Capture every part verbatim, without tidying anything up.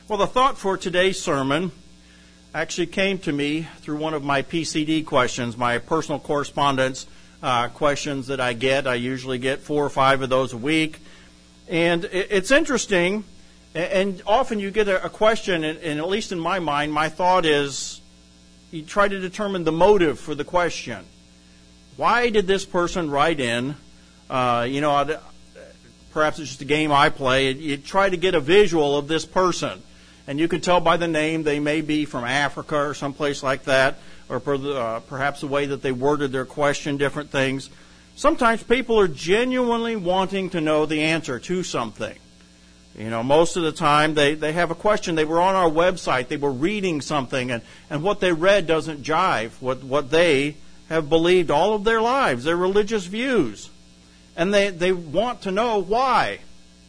Well, the thought for today's sermon actually came to me through one of my P C D questions, my personal correspondence uh, questions that I get. I usually get four or five of those a week. And it's interesting, and often you get a question, and at least in my mind, my thought is you try to determine the motive for the question. Why did this person write in? Uh, you know, perhaps it's just a game I play. You try to get a visual of this person. And you can tell by the name they may be from Africa or someplace like that, or uh, perhaps the way that they worded their question, different things. Sometimes people are genuinely wanting to know the answer to something. You know, most of the time they, they have a question. They were on our website. They were reading something, and, and what they read doesn't jive with what they have believed all of their lives, their religious views. And they, they want to know why.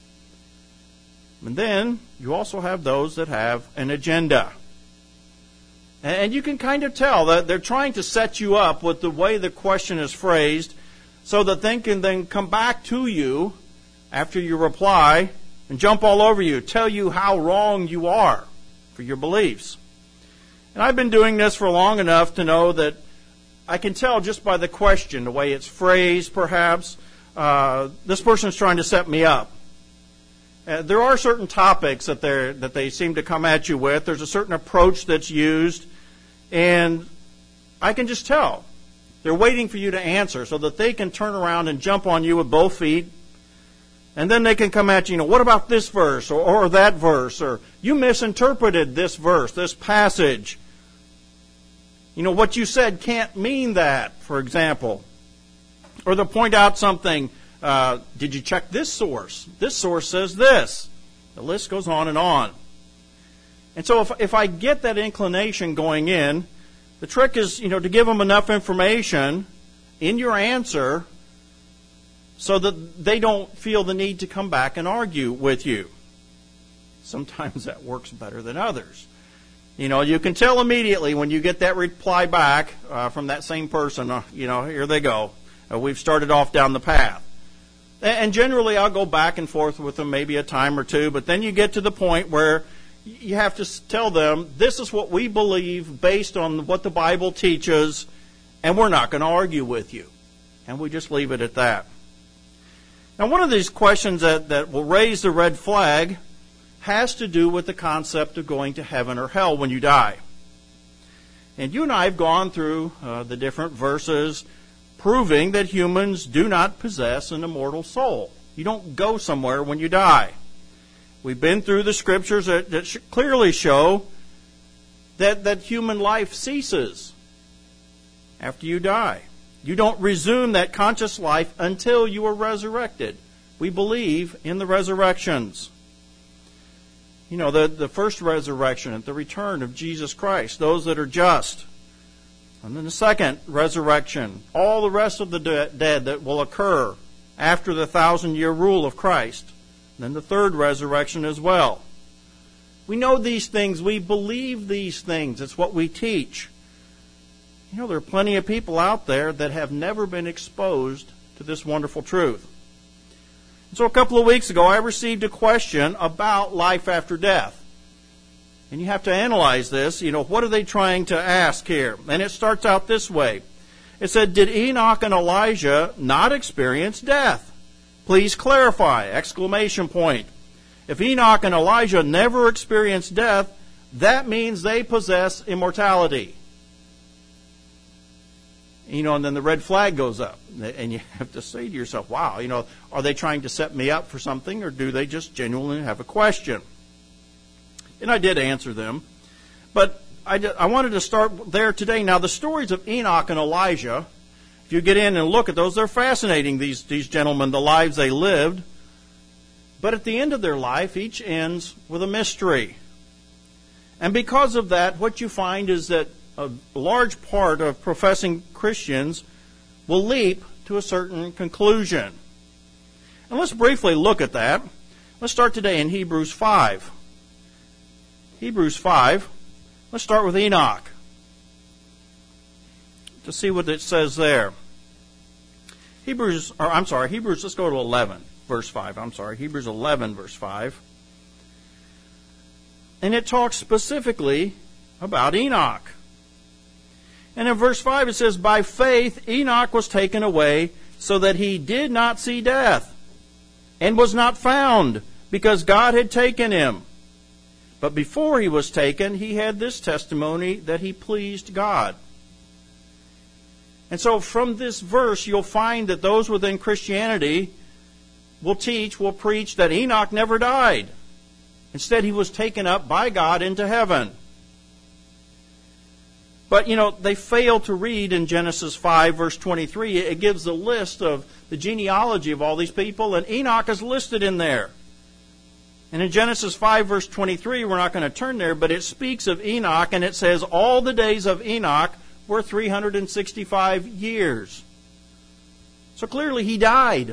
And then you also have those that have an agenda. And you can kind of tell that they're trying to set you up with the way the question is phrased so that they can then come back to you after you reply and jump all over you, tell you how wrong you are for your beliefs. And I've been doing this for long enough to know that I can tell just by the question, the way it's phrased perhaps, uh, this person is trying to set me up. Uh, there are certain topics that they that they seem to come at you with. There's a certain approach that's used, and I can just tell. They're waiting for you to answer so that they can turn around and jump on you with both feet, and then they can come at you, you know, what about this verse or, or that verse, or you misinterpreted this verse, this passage. You know, what you said can't mean that, for example. Or they'll point out something. Uh, did you check this source? This source says this. The list goes on and on. And so if, if I get that inclination going in, the trick is, you know, to give them enough information in your answer so that they don't feel the need to come back and argue with you. Sometimes that works better than others. You know, you can tell immediately when you get that reply back uh, from that same person, uh, you know, here they go. Uh, we've started off down the path. And generally, I'll go back and forth with them maybe a time or two, but then you get to the point where you have to tell them, this is what we believe based on what the Bible teaches, and we're not going to argue with you. And we just leave it at that. Now, one of these questions that, that will raise the red flag has to do with the concept of going to heaven or hell when you die. And you and I have gone through uh, the different verses proving that humans do not possess an immortal soul. You don't go somewhere when you die. We've been through the scriptures that, that clearly show that, that human life ceases after you die. You don't resume that conscious life until you are resurrected. We believe in the resurrections. You know, the, the first resurrection at the return of Jesus Christ, those that are just. And then the second resurrection, all the rest of the de- dead that will occur after the thousand-year rule of Christ. And then the third resurrection as well. We know these things. We believe these things. It's what we teach. You know, there are plenty of people out there that have never been exposed to this wonderful truth. And so a couple of weeks ago, I received a question about life after death. And you have to analyze this. You know, what are they trying to ask here? And it starts out this way. It said, did Enoch and Elijah not experience death? Please clarify! Exclamation point. If Enoch and Elijah never experienced death, that means they possess immortality. You know, and then the red flag goes up. And you have to say to yourself, wow, you know, are they trying to set me up for something, or do they just genuinely have a question? And I did answer them. But I, did, I wanted to start there today. Now, the stories of Enoch and Elijah, if you get in and look at those, they're fascinating, these, these gentlemen, the lives they lived. But at the end of their life, each ends with a mystery. And because of that, what you find is that a large part of professing Christians will leap to a certain conclusion. And let's briefly look at that. Let's start today in Hebrews five. Hebrews five. Let's start with Enoch to see what it says there. Hebrews, or I'm sorry, Hebrews, let's go to eleven, verse five. I'm sorry, Hebrews eleven, verse five. And it talks specifically about Enoch. And in verse five it says, by faith Enoch was taken away so that he did not see death, and was not found, because God had taken him. But before he was taken, he had this testimony that he pleased God. And so from this verse, you'll find that those within Christianity will teach, will preach that Enoch never died. Instead, he was taken up by God into heaven. But, you know, they fail to read in Genesis five, verse twenty-three. It gives a list of the genealogy of all these people, and Enoch is listed in there. And in Genesis five, verse twenty-three, we're not going to turn there, but it speaks of Enoch, and it says, all the days of Enoch were three hundred sixty-five years. So clearly he died.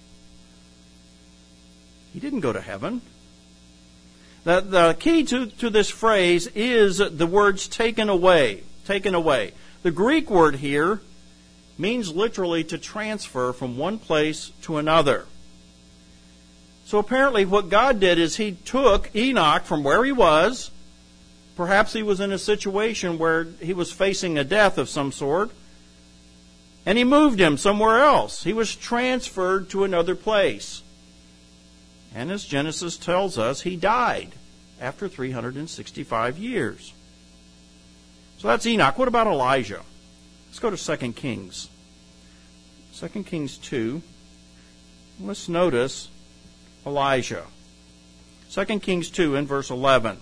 He didn't go to heaven. The, the key to, to this phrase is the words taken away. Taken away. The Greek word here means literally to transfer from one place to another. So apparently what God did is He took Enoch from where he was. Perhaps he was in a situation where he was facing a death of some sort, and He moved him somewhere else. He was transferred to another place. And as Genesis tells us, he died after three hundred sixty-five years. So that's Enoch. What about Elijah? Let's go to Second Kings. Second Kings two. Let's notice Elijah. Second Kings two in verse eleven.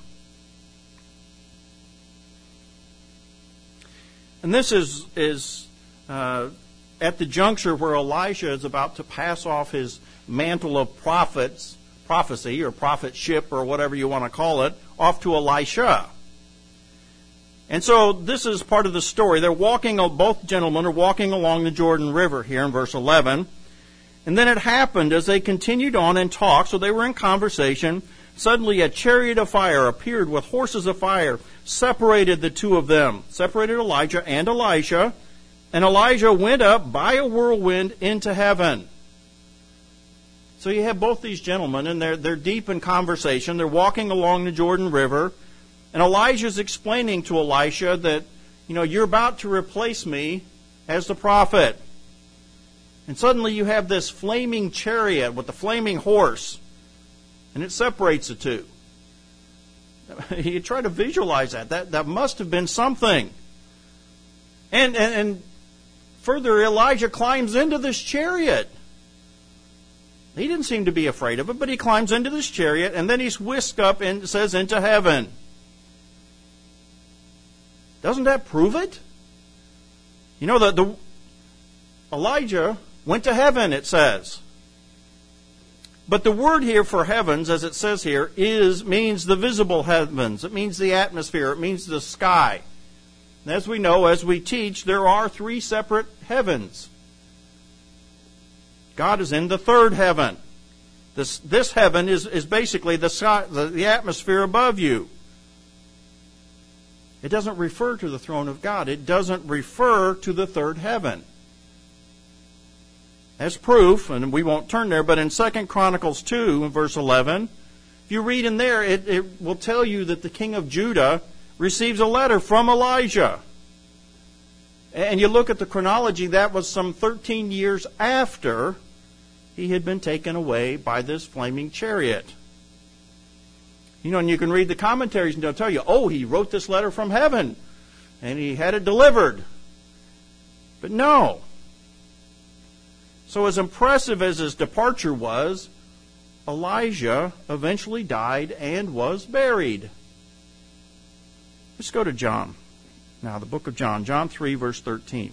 And this is, is uh, at the juncture where Elijah is about to pass off his mantle of prophets, prophecy or prophetship or whatever you want to call it, off to Elisha. And so this is part of the story. They're walking, both gentlemen are walking along the Jordan River here in verse eleven. And then it happened as they continued on and talked, so they were in conversation. Suddenly a chariot of fire appeared with horses of fire, separated the two of them, separated Elijah and Elisha. And Elijah went up by a whirlwind into heaven. So you have both these gentlemen, and they're, they're deep in conversation. They're walking along the Jordan River. And Elijah's explaining to Elisha that, you know, you're about to replace me as the prophet. And suddenly you have this flaming chariot with the flaming horse, and it separates the two. You try to visualize that. That, that must have been something. And, and, and further, Elijah climbs into this chariot. He didn't seem to be afraid of it, but he climbs into this chariot, and then he's whisked up and says into heaven. Doesn't that prove it? You know, the, the Elijah went to heaven, it says. But the word here for heavens, as it says here, is means the visible heavens. It means the atmosphere. It means the sky. And as we know, as we teach, there are three separate heavens. God is in the third heaven. This, this heaven is, is basically the, sky, the, the atmosphere above you. It doesn't refer to the throne of God. It doesn't refer to the third heaven. As proof, and we won't turn there, but in Second Chronicles two, in verse eleven, if you read in there, it, it will tell you that the king of Judah receives a letter from Elijah. And you look at the chronology, that was some thirteen years after he had been taken away by this flaming chariot. You know, and you can read the commentaries and they'll tell you, oh, he wrote this letter from heaven and he had it delivered. But no. So as impressive as his departure was, Elijah eventually died and was buried. Let's go to John. Now, the book of John, John three, verse thirteen.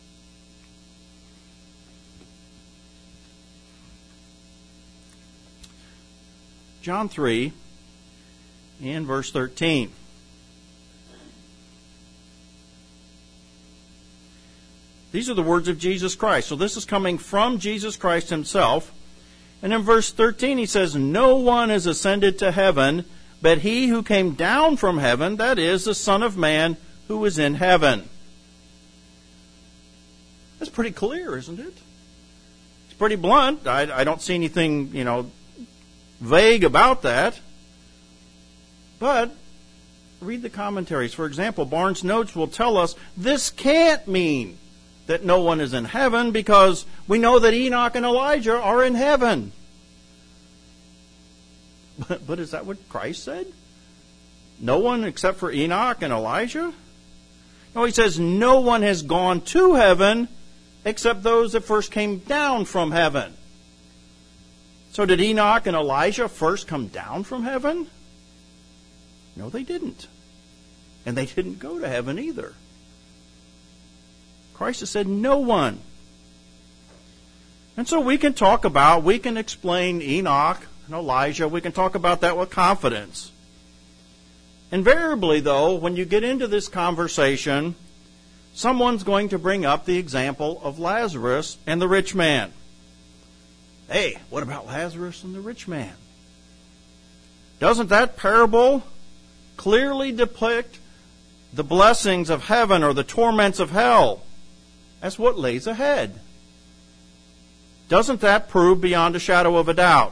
John three, and verse thirteen. These are the words of Jesus Christ. So this is coming from Jesus Christ himself. And in verse thirteen he says, no one has ascended to heaven, but he who came down from heaven, that is, the Son of Man who is in heaven. That's pretty clear, isn't it? It's pretty blunt. I, I don't see anything, you know, vague about that. But read the commentaries. For example, Barnes Notes will tell us this can't mean that no one is in heaven, because we know that Enoch and Elijah are in heaven. But, but is that what Christ said? No one except for Enoch and Elijah? No, he says no one has gone to heaven except those that first came down from heaven. So did Enoch and Elijah first come down from heaven? No, they didn't. And they didn't go to heaven either. Christ has said no one. And so we can talk about, we can explain Enoch and Elijah. We can talk about that with confidence. Invariably, though, when you get into this conversation, someone's going to bring up the example of Lazarus and the rich man. Hey, what about Lazarus and the rich man? Doesn't that parable clearly depict the blessings of heaven or the torments of hell? That's what lays ahead. Doesn't that prove beyond a shadow of a doubt?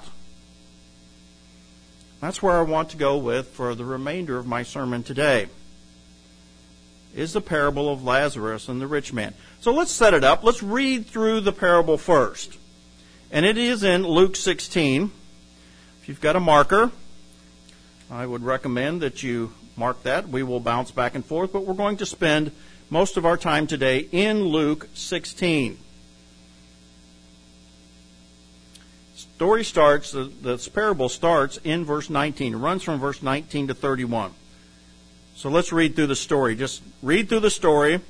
That's where I want to go with for the remainder of my sermon today, is the parable of Lazarus and the rich man. So let's set it up. Let's read through the parable first. And it is in Luke sixteen. If you've got a marker, I would recommend that you mark that. We will bounce back and forth, but we're going to spend most of our time today in Luke sixteen. Story starts, the, the parable starts in verse nineteen. It runs from verse nineteen to thirty-one. So let's read through the story. Just read through the story. It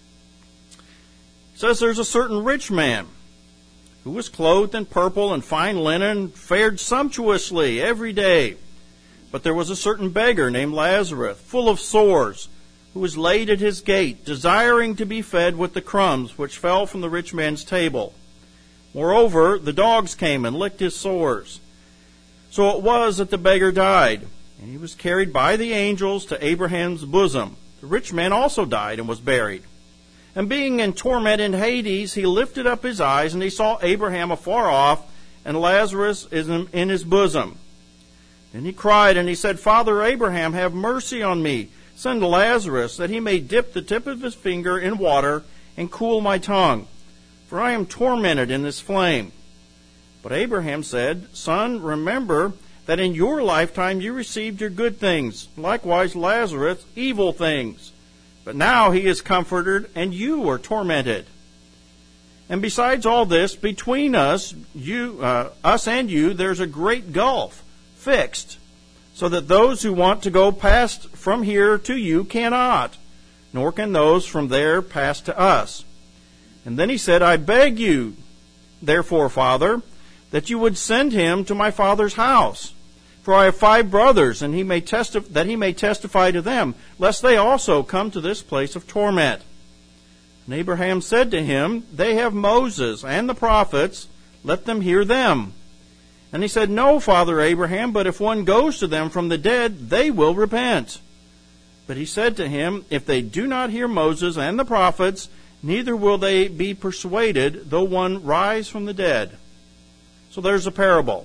says there's a certain rich man who was clothed in purple and fine linen, fared sumptuously every day. But there was a certain beggar named Lazarus, full of sores, who was laid at his gate, desiring to be fed with the crumbs which fell from the rich man's table. Moreover, the dogs came and licked his sores. So it was that the beggar died, and he was carried by the angels to Abraham's bosom. The rich man also died and was buried. And being in torment in Hades, he lifted up his eyes, and he saw Abraham afar off, and Lazarus is in his bosom. And he cried, and he said, Father Abraham, have mercy on me. Send Lazarus, that he may dip the tip of his finger in water and cool my tongue, for I am tormented in this flame. But Abraham said, Son, remember that in your lifetime you received your good things, likewise Lazarus evil things. But now he is comforted, and you are tormented. And besides all this, between us, you, uh, us and you, there's a great gulf fixed, so that those who want to go past from here to you cannot, nor can those from there pass to us. And then he said, I beg you, therefore, Father, that you would send him to my father's house. For I have five brothers, and he may testif- that he may testify to them, lest they also come to this place of torment. And Abraham said to him, They have Moses and the prophets, let them hear them. And he said, No, Father Abraham, but if one goes to them from the dead, they will repent. But he said to him, If they do not hear Moses and the prophets, neither will they be persuaded, though one rise from the dead. So there's a parable.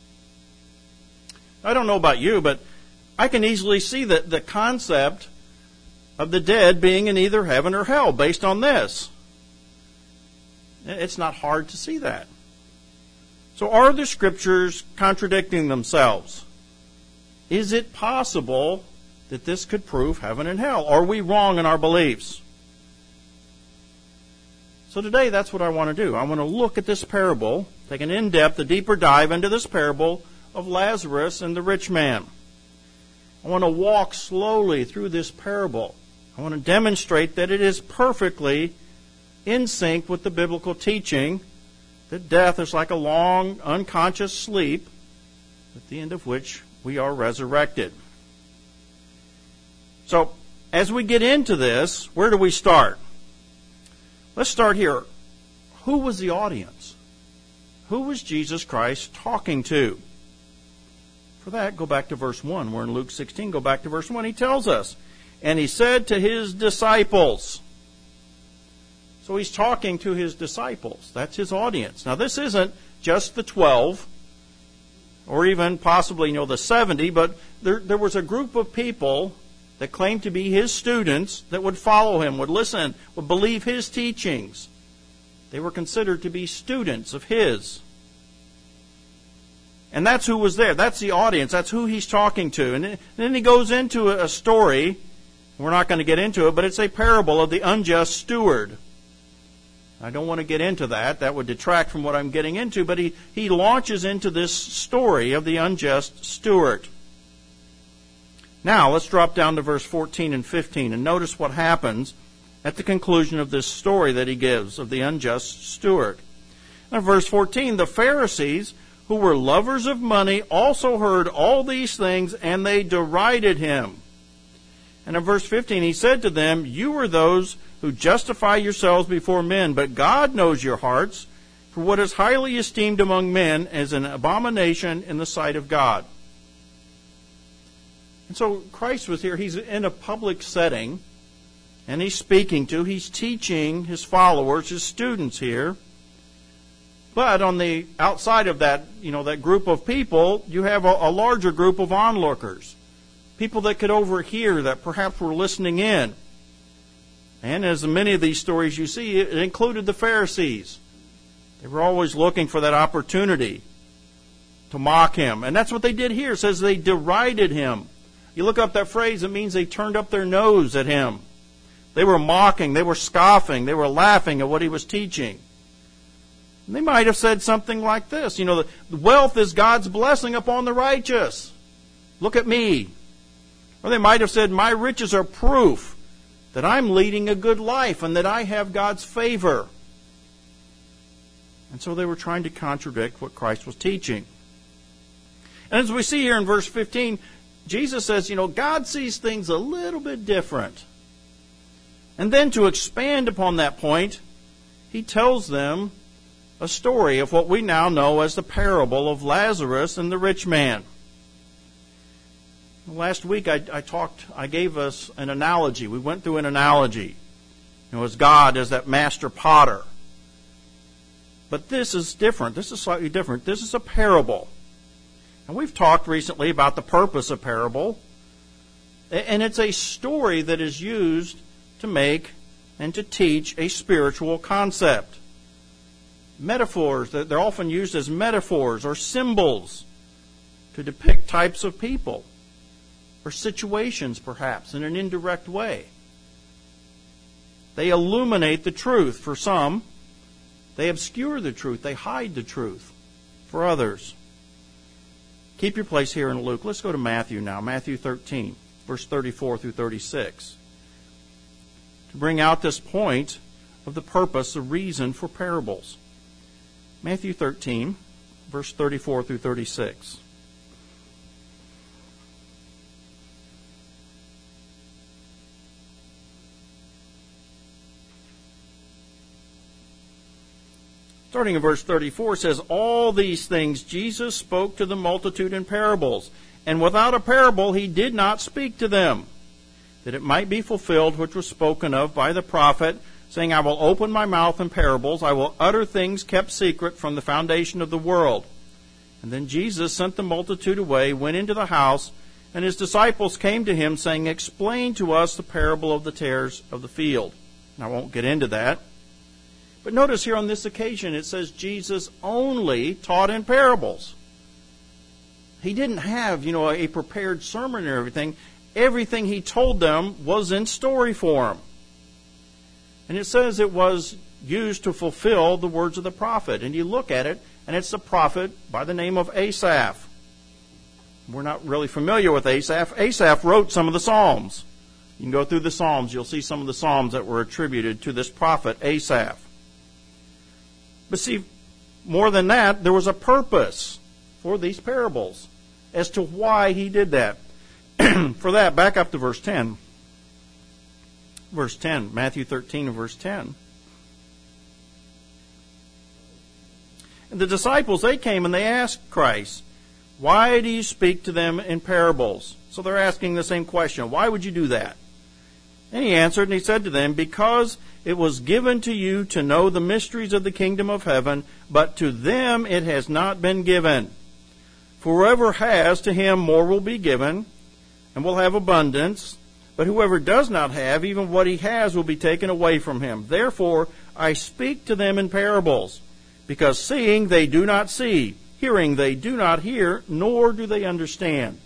I don't know about you, but I can easily see that the concept of the dead being in either heaven or hell based on this. It's not hard to see that. So are the scriptures contradicting themselves? Is it possible that this could prove heaven and hell? Are we wrong in our beliefs? So today that's what I want to do. I want to look at this parable, take an in-depth, a deeper dive into this parable of Lazarus and the rich man. I want to walk slowly through this parable. I want to demonstrate that it is perfectly in sync with the biblical teaching that death is like a long, unconscious sleep, at the end of which we are resurrected. So, as we get into this, where do we start? Let's start here. Who was the audience? Who was Jesus Christ talking to? For that, go back to verse one. We're in Luke sixteen. Go back to verse one. He tells us, and he said to his disciples. So he's talking to his disciples. That's his audience. Now, this isn't just the twelve. or even possibly, you know, the seventy, but there, there was a group of people that claimed to be his students that would follow him, would listen, would believe his teachings. They were considered to be students of his. And that's who was there. That's the audience. That's who he's talking to. And then he goes into a story. We're not going to get into it, but it's a parable of the unjust steward. I don't want to get into that. That would detract from what I'm getting into. But he, he launches into this story of the unjust steward. Now, let's drop down to verse fourteen and fifteen and notice what happens at the conclusion of this story that he gives of the unjust steward. Now, verse fourteen, the Pharisees, who were lovers of money, also heard all these things, and they derided him. And in verse fifteen, he said to them, you are those who justify yourselves before men, but God knows your hearts, for what is highly esteemed among men is an abomination in the sight of God. And so Christ was here. He's in a public setting, and he's speaking to, he's teaching his followers, his students here. But on the outside of that, you know, that group of people, you have a, a larger group of onlookers. People that could overhear, that perhaps were listening in. And as in many of these stories you see, it included the Pharisees. They were always looking for that opportunity to mock him. And that's what they did here. It says they derided him. You look up that phrase, it means they turned up their nose at him. They were mocking, they were scoffing, they were laughing at what he was teaching. And they might have said something like this, you know, the wealth is God's blessing upon the righteous. Look at me. Or they might have said, my riches are proof that I'm leading a good life and that I have God's favor. And so they were trying to contradict what Christ was teaching. And as we see here in verse fifteen, Jesus says, you know, God sees things a little bit different. And then to expand upon that point, he tells them a story of what we now know as the parable of Lazarus and the rich man. Last week I, I talked, I gave us an analogy. We went through an analogy. You know, as God as that master potter. But this is different. This is slightly different. This is a parable. And we've talked recently about the purpose of parable. And it's a story that is used to make and to teach a spiritual concept. Metaphors, they're often used as metaphors or symbols to depict types of people or situations, perhaps, in an indirect way. They illuminate the truth for some. They obscure the truth. They hide the truth for others. Keep your place here in Luke. Let's go to Matthew now. Matthew thirteen, verse thirty-four through thirty-six. To bring out this point of the purpose, the reason for parables. Matthew thirteen, verse thirty-four through thirty-six. Starting in verse thirty-four, it says, all these things Jesus spoke to the multitude in parables, and without a parable he did not speak to them, that it might be fulfilled which was spoken of by the prophet, saying, I will open my mouth in parables, I will utter things kept secret from the foundation of the world. And then Jesus sent the multitude away, went into the house, and his disciples came to him, saying, explain to us the parable of the tares of the field. And I won't get into that. But notice here on this occasion, it says Jesus only taught in parables. He didn't have, you know, a prepared sermon or everything. Everything he told them was in story form. And it says it was used to fulfill the words of the prophet. And you look at it, and it's the prophet by the name of Asaph. We're not really familiar with Asaph. Asaph wrote some of the Psalms. You can go through the Psalms. You'll see some of the Psalms that were attributed to this prophet, Asaph. But see, more than that, there was a purpose for these parables as to why he did that. For that, back up to verse ten. Verse ten, Matthew thirteen and verse ten. And the disciples, they came and they asked Christ, why do you speak to them in parables? So they're asking the same question. Why would you do that? And he answered and he said to them, because it was given to you to know the mysteries of the kingdom of heaven, but to them it has not been given. For For whoever has, to him more will be given, and will have abundance. But whoever does not have, even what he has will be taken away from him. Therefore I speak to them in parables, because seeing they do not see, hearing they do not hear, nor do they understand.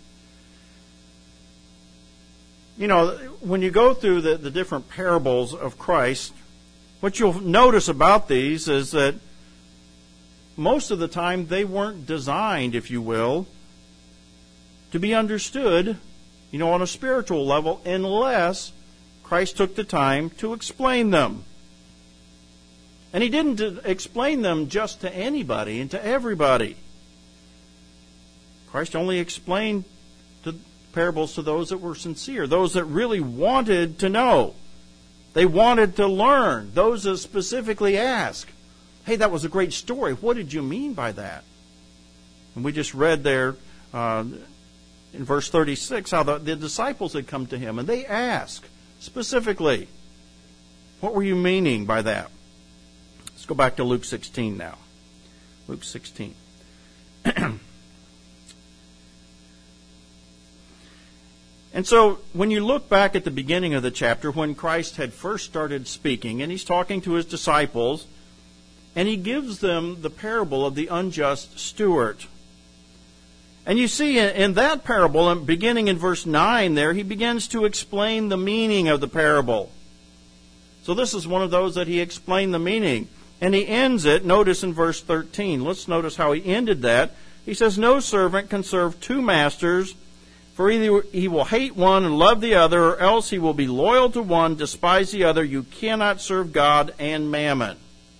You know, when you go through the, the different parables of Christ, what you'll notice about these is that most of the time they weren't designed, if you will, to be understood, you know, on a spiritual level, unless Christ took the time to explain them. And he didn't explain them just to anybody and to everybody. Christ only explained the parables to those that were sincere, those that really wanted to know. They wanted to learn. Those that specifically asked, hey, that was a great story. What did you mean by that? And we just read there uh, in verse thirty-six how the, the disciples had come to him and they asked specifically, what were you meaning by that? Let's go back to Luke sixteen now. Luke sixteen. And so when you look back at the beginning of the chapter, when Christ had first started speaking, and he's talking to his disciples, and he gives them the parable of the unjust steward. And you see in that parable, beginning in verse nine there, he begins to explain the meaning of the parable. So this is one of those that he explained the meaning. And he ends it, notice in verse thirteen. Let's notice how he ended that. He says, no servant can serve two masters, for either he will hate one and love the other, or else he will be loyal to one, despise the other. You cannot serve God and mammon.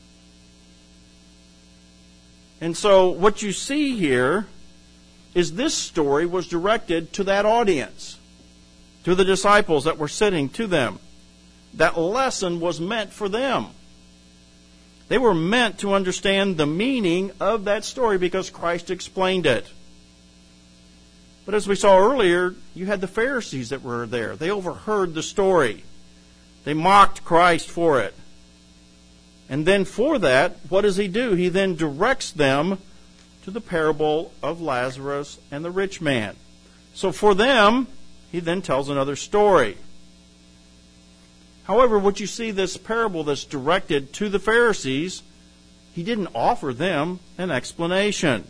And so what you see here is this story was directed to that audience, to the disciples that were sitting to them. That lesson was meant for them. They were meant to understand the meaning of that story because Christ explained it. But as we saw earlier, you had the Pharisees that were there. They overheard the story. They mocked Christ for it. And then for that, what does he do? He then directs them to the parable of Lazarus and the rich man. So for them, he then tells another story. However, what you see this parable that's directed to the Pharisees, he didn't offer them an explanation.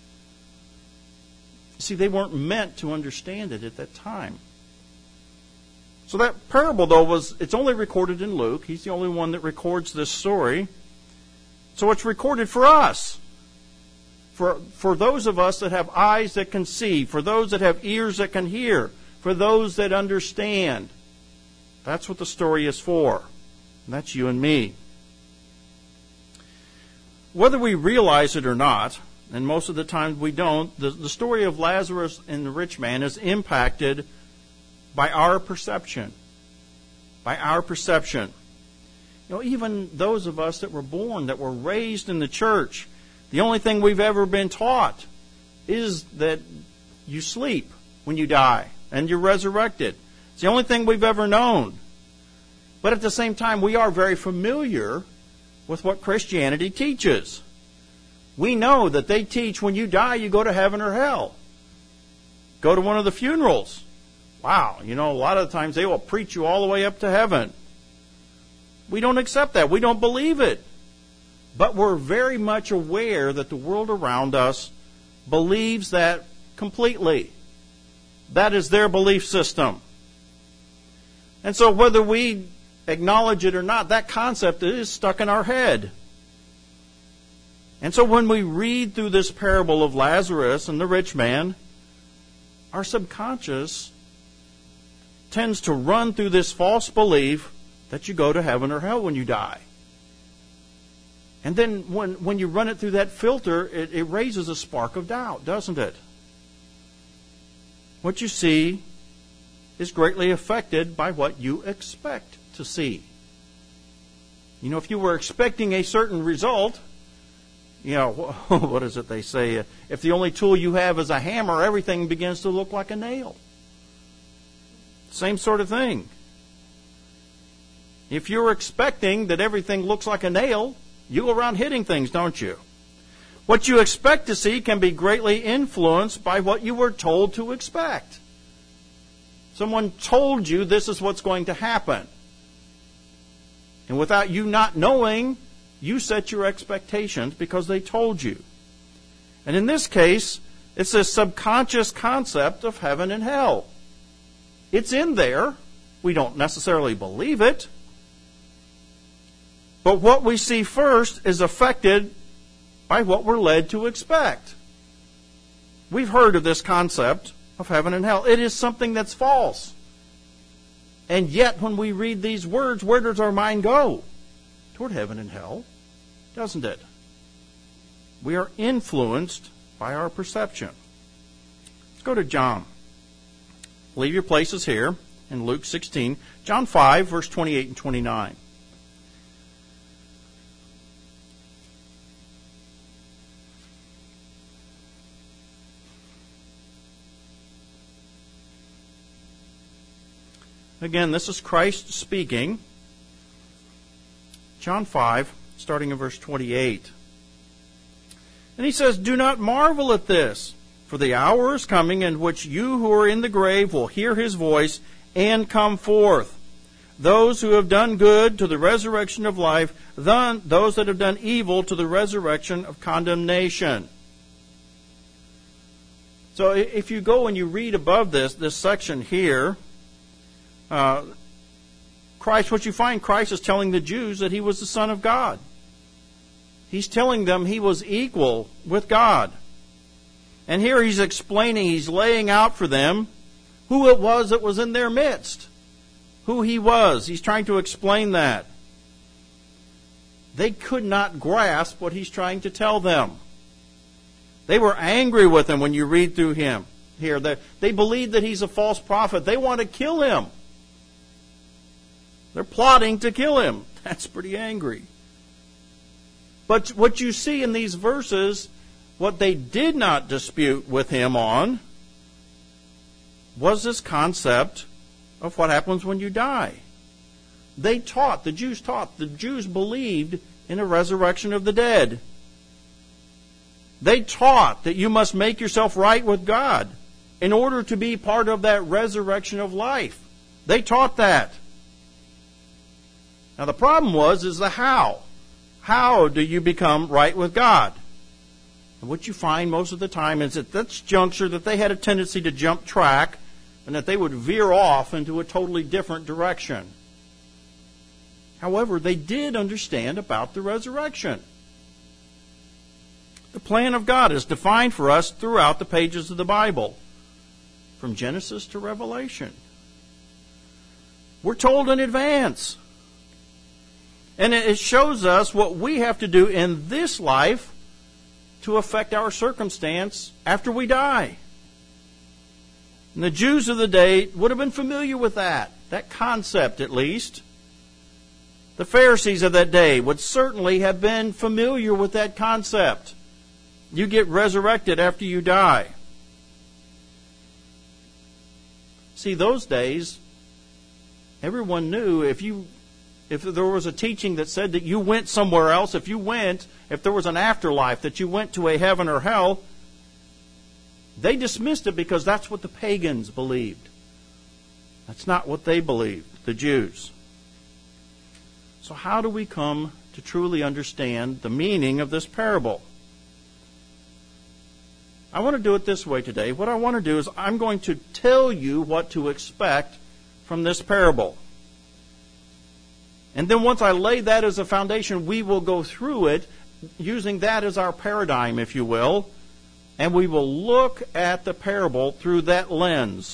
See, they weren't meant to understand it at that time. So that parable, though, was it's only recorded in Luke. He's the only one that records this story. So it's recorded for us. For, for those of us that have eyes that can see, for those that have ears that can hear, for those that understand. That's what the story is for. And that's you and me. Whether we realize it or not, and most of the time we don't, the, the story of Lazarus and the rich man is impacted by our perception. By our perception. You know, even those of us that were born, that were raised in the church, the only thing we've ever been taught is that you sleep when you die and you're resurrected. It's the only thing we've ever known. But at the same time, we are very familiar with what Christianity teaches. We know that they teach when you die, you go to heaven or hell. Go to one of the funerals. Wow, you know, a lot of the times they will preach you all the way up to heaven. We don't accept that. We don't believe it. But we're very much aware that the world around us believes that completely. That is their belief system. And so whether we acknowledge it or not, that concept is stuck in our head. And so when we read through this parable of Lazarus and the rich man, our subconscious tends to run through this false belief that you go to heaven or hell when you die. And then when, when you run it through that filter, it, it raises a spark of doubt, doesn't it? What you see is greatly affected by what you expect to see. You know, if you were expecting a certain result, you know, what is it they say? If the only tool you have is a hammer, everything begins to look like a nail. Same sort of thing. If you're expecting that everything looks like a nail, you go around hitting things, don't you? What you expect to see can be greatly influenced by what you were told to expect. Someone told you this is what's going to happen. And without you not knowing, you set your expectations because they told you. And in this case, it's a subconscious concept of heaven and hell. It's in there. We don't necessarily believe it. But what we see first is affected by what we're led to expect. We've heard of this concept of heaven and hell. It is something that's false. And yet, when we read these words, where does our mind go? Toward heaven and hell, doesn't it? We are influenced by our perception. Let's go to John. Leave your places here in Luke sixteen. John five, verse twenty-eight and twenty-nine. Again, this is Christ speaking. John five, starting in verse twenty-eight. And he says, "Do not marvel at this, for the hour is coming in which you who are in the grave will hear his voice and come forth. Those who have done good to the resurrection of life, then those that have done evil to the resurrection of condemnation." So if you go and you read above this, this section here, Uh, Christ, what you find, Christ is telling the Jews that he was the Son of God. He's telling them he was equal with God. And here he's explaining, he's laying out for them who it was that was in their midst. Who he was. He's trying to explain that. They could not grasp what he's trying to tell them. They were angry with him when you read through him here. They, they believe that he's a false prophet. They want to kill him. They're plotting to kill him. That's pretty angry. But what you see in these verses, what they did not dispute with him on, was this concept of what happens when you die. They taught, the Jews taught, the Jews believed in a resurrection of the dead. They taught that you must make yourself right with God in order to be part of that resurrection of life. They taught that. Now the problem was, is the how. How do you become right with God? And what you find most of the time is at this juncture that they had a tendency to jump track and that they would veer off into a totally different direction. However, they did understand about the resurrection. The plan of God is defined for us throughout the pages of the Bible, from Genesis to Revelation. We're told in advance. And it shows us what we have to do in this life to affect our circumstance after we die. And the Jews of the day would have been familiar with that, that concept at least. The Pharisees of that day would certainly have been familiar with that concept. You get resurrected after you die. See, those days, everyone knew if you If there was a teaching that said that you went somewhere else, if you went, if there was an afterlife, that you went to a heaven or hell, they dismissed it because that's what the pagans believed. That's not what they believed, the Jews. So how do we come to truly understand the meaning of this parable? I want to do it this way today. What I want to do is I'm going to tell you what to expect from this parable. And then once I lay that as a foundation, we will go through it using that as our paradigm, if you will, and we will look at the parable through that lens.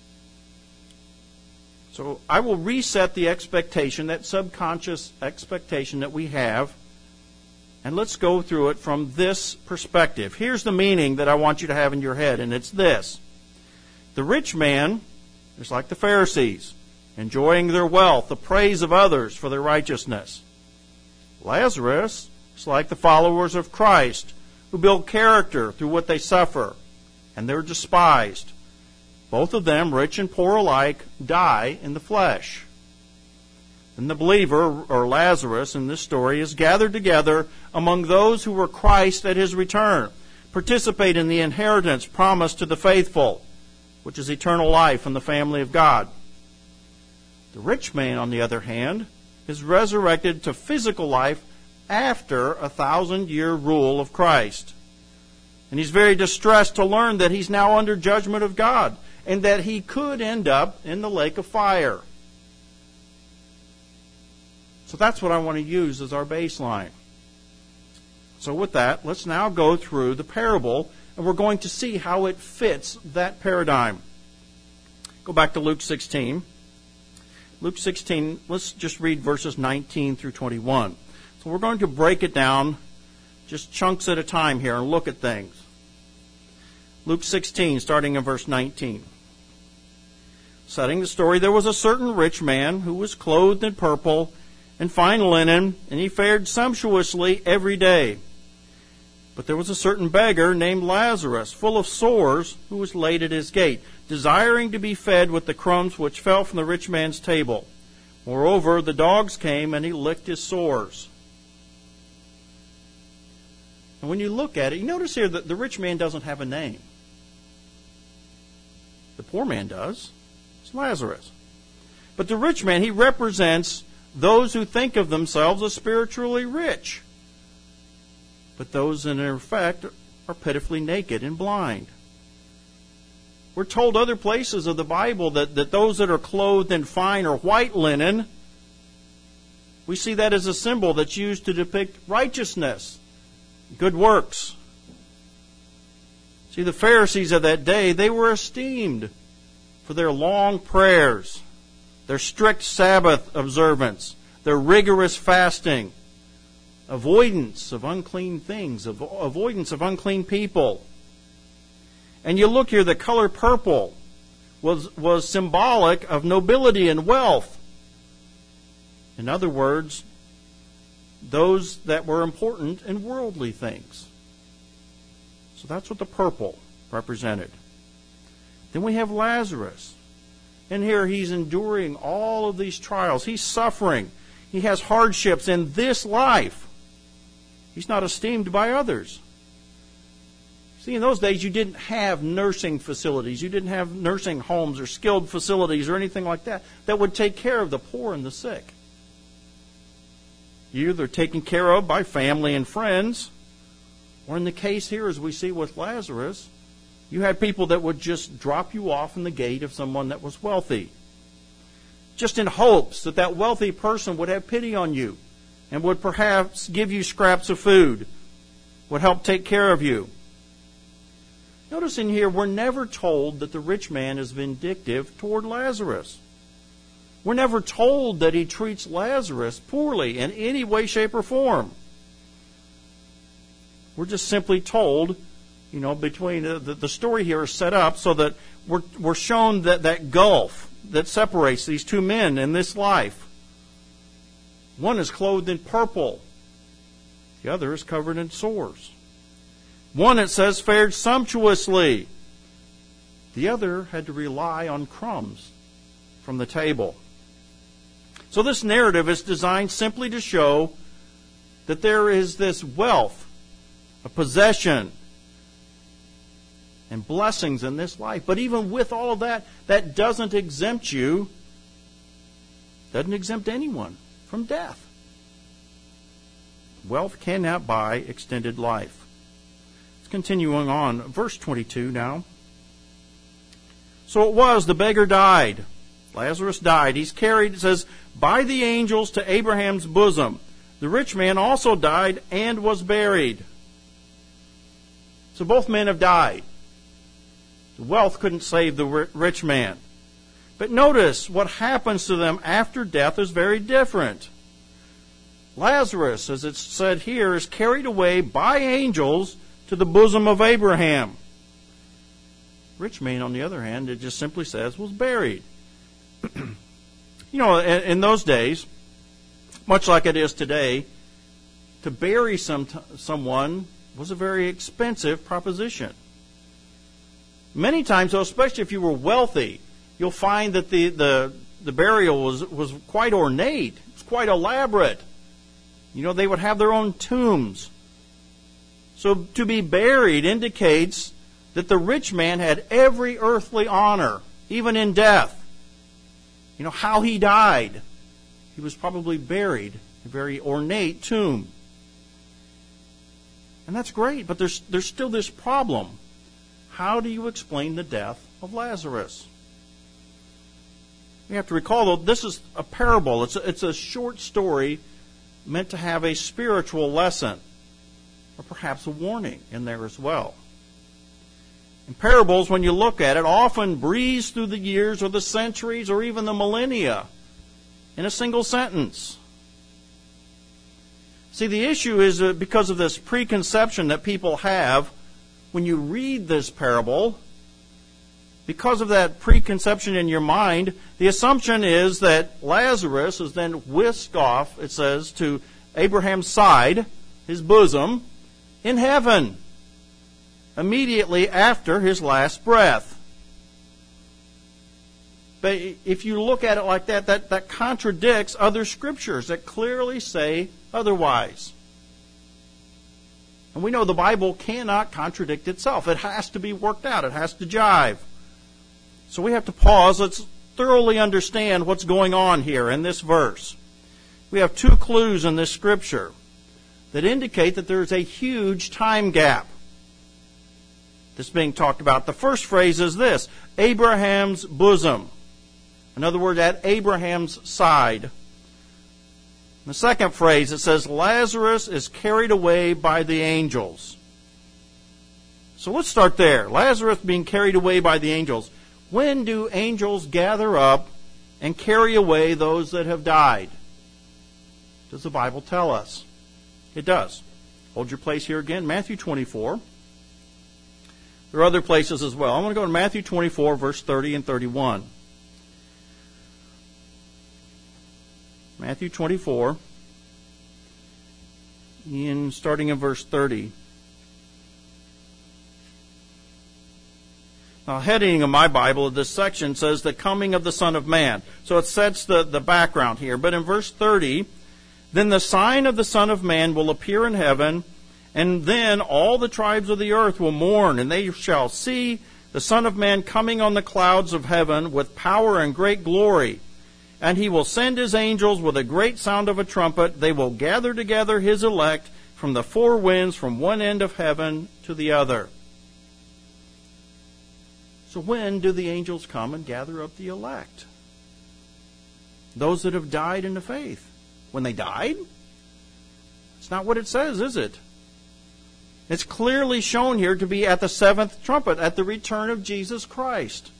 So I will reset the expectation, that subconscious expectation that we have, and let's go through it from this perspective. Here's the meaning that I want you to have in your head, and it's this. The rich man is like the Pharisees, enjoying their wealth, the praise of others for their righteousness. Lazarus is like the followers of Christ, who build character through what they suffer, and they're despised. Both of them, rich and poor alike, die in the flesh. And the believer, or Lazarus in this story, is gathered together among those who were Christ at his return, participate in the inheritance promised to the faithful, which is eternal life in the family of God. The rich man, on the other hand, is resurrected to physical life after a thousand-year rule of Christ. And he's very distressed to learn that he's now under judgment of God and that he could end up in the lake of fire. So that's what I want to use as our baseline. So with that, let's now go through the parable, and we're going to see how it fits that paradigm. Go back to Luke sixteen. Luke sixteen, let's just read verses nineteen through twenty-one. So we're going to break it down just chunks at a time here and look at things. Luke sixteen, starting in verse nineteen. Setting the story, there was a certain rich man who was clothed in purple and fine linen, and he fared sumptuously every day. But there was a certain beggar named Lazarus, full of sores, who was laid at his gate, desiring to be fed with the crumbs which fell from the rich man's table. Moreover, the dogs came, and he licked his sores. And when you look at it, you notice here that the rich man doesn't have a name. The poor man does. It's Lazarus. But the rich man, he represents those who think of themselves as spiritually rich. But those in effect are pitifully naked and blind. We're told other places of the Bible that, that those that are clothed in fine or white linen, we see that as a symbol that's used to depict righteousness, good works. See, the Pharisees of that day, they were esteemed for their long prayers, their strict Sabbath observance, their rigorous fasting, avoidance of unclean things, avoidance of unclean people. And you look here, the color purple was, was symbolic of nobility and wealth. In other words, those that were important in worldly things. So that's what the purple represented. Then we have Lazarus. And here he's enduring all of these trials. He's suffering. He has hardships in this life. He's not esteemed by others. See, in those days you didn't have nursing facilities. You didn't have nursing homes or skilled facilities or anything like that that would take care of the poor and the sick. You're either taken care of by family and friends, or in the case here, as we see with Lazarus, you had people that would just drop you off in the gate of someone that was wealthy, just in hopes that that wealthy person would have pity on you and would perhaps give you scraps of food, would help take care of you. Notice in here, we're never told that the rich man is vindictive toward Lazarus. We're never told that he treats Lazarus poorly in any way, shape, or form. We're just simply told, you know, between uh, the, the story here is set up so that we're, we're shown that, that gulf that separates these two men in this life. One is clothed in purple. The other is covered in sores. One, it says, fared sumptuously. The other had to rely on crumbs from the table. So this narrative is designed simply to show that there is this wealth, a possession, and blessings in this life. But even with all of that, that doesn't exempt you, doesn't exempt anyone from death. Wealth cannot buy extended life. Continuing on, verse twenty-two now. So it was, the beggar died. Lazarus died. He's carried, it says, by the angels to Abraham's bosom. The rich man also died and was buried. So both men have died. The wealth couldn't save the rich man. But notice what happens to them after death is very different. Lazarus, as it's said here, is carried away by angels to the bosom of Abraham. Rich man, on the other hand, it just simply says, was buried. You know, in, in those days, much like it is today, to bury some someone was a very expensive proposition. Many times, though, especially if you were wealthy, you'll find that the, the, the burial was, was quite ornate, quite elaborate. You know, they would have their own tombs. So to be buried indicates that the rich man had every earthly honor, even in death. You know, how he died. He was probably buried in a very ornate tomb. And that's great, but there's, there's still this problem. How do you explain the death of Lazarus? You have to recall, though, this is a parable. It's a, it's a short story meant to have a spiritual lesson, or perhaps a warning in there as well. And parables, when you look at it, often breeze through the years or the centuries or even the millennia in a single sentence. See, the issue is that because of this preconception that people have when you read this parable, because of that preconception in your mind, the assumption is that Lazarus is then whisked off, it says, to Abraham's side, his bosom, in heaven, immediately after his last breath. But if you look at it like that, that, that contradicts other scriptures that clearly say otherwise. And we know the Bible cannot contradict itself. It has to be worked out. It has to jive. So we have to pause. Let's thoroughly understand what's going on here in this verse. We have two clues in this scripture that indicate that there's a huge time gap that's being talked about. The first phrase is this: Abraham's bosom. In other words, at Abraham's side. The second phrase, it says, Lazarus is carried away by the angels. So let's start there. Lazarus being carried away by the angels. When do angels gather up and carry away those that have died? Does the Bible tell us? It does. Hold your place here again. Matthew twenty-four. There are other places as well. I'm going to go to Matthew twenty-four, verse thirty and thirty-one. Matthew twenty-four, in, starting in verse thirty. Now, heading of my Bible of this section says the coming of the Son of Man. So it sets the, the background here. But in verse thirty, then the sign of the Son of Man will appear in heaven, and then all the tribes of the earth will mourn, and they shall see the Son of Man coming on the clouds of heaven with power and great glory. And he will send his angels with a great sound of a trumpet. They will gather together his elect from the four winds, from one end of heaven to the other. So when do the angels come and gather up the elect? Those that have died in the faith. When they died? It's not what it says, is it? It's clearly shown here to be at the seventh trumpet, at the return of Jesus Christ.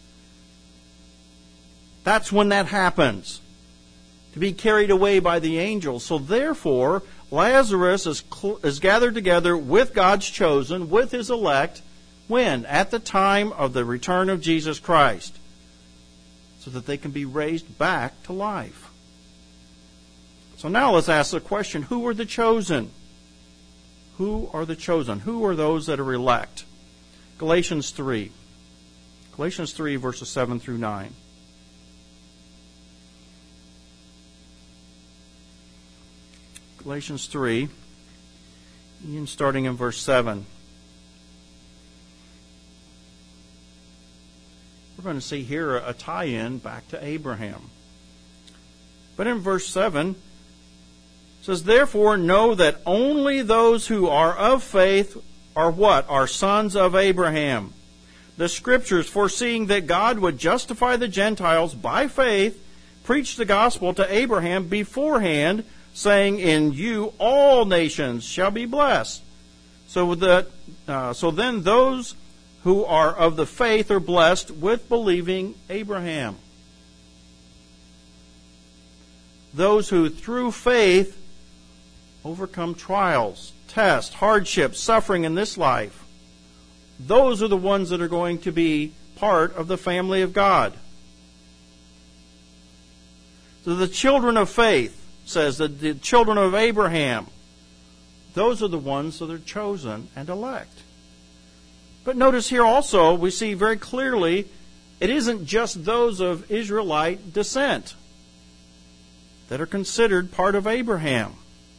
That's when that happens. To be carried away by the angels. So therefore, Lazarus is, cl- is gathered together with God's chosen, with his elect. When? At the time of the return of Jesus Christ. So that they can be raised back to life. So now let's ask the question, who are the chosen? Who are the chosen? Who are those that are elect? Galatians three. Galatians three, verses seven through nine. Galatians three, and starting in verse seven. We're going to see here a tie-in back to Abraham. But in verse seven, it says, therefore know that only those who are of faith are what? Are sons of Abraham. The Scriptures, foreseeing that God would justify the Gentiles by faith, preached the gospel to Abraham beforehand, saying, in you all nations shall be blessed. So that, uh, so then those who are of the faith are blessed with believing Abraham. Those who through faith overcome trials, tests, hardships, suffering in this life. Those are the ones that are going to be part of the family of God. So the children of faith, says that the children of Abraham, those are the ones that are chosen and elect. But notice here also, we see very clearly, it isn't just those of Israelite descent that are considered part of Abraham.